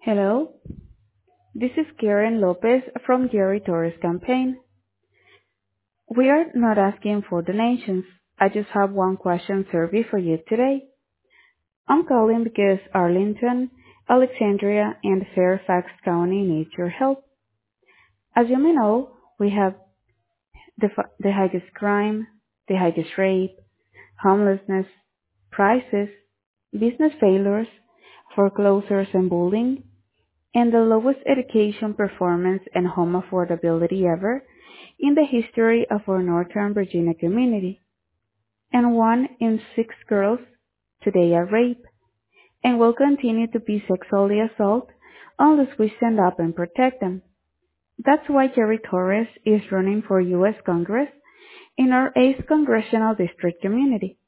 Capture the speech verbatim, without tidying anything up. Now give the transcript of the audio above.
Hello, this is Karen Lopez from Jerry Torres campaign. We are not asking for donations. I just have one question survey for you today. I'm calling because Arlington, Alexandria, and Fairfax County need your help. As you may know, we have the, f- the highest crime, the highest rape, homelessness, prices, business failures, foreclosures and bullying, and the lowest education performance and home affordability ever in the history of our Northern Virginia community. And one in six girls today are raped and will continue to be sexually assaulted unless we stand up and protect them. That's why Jerry Torres is running for U S Congress in our eighth Congressional District community.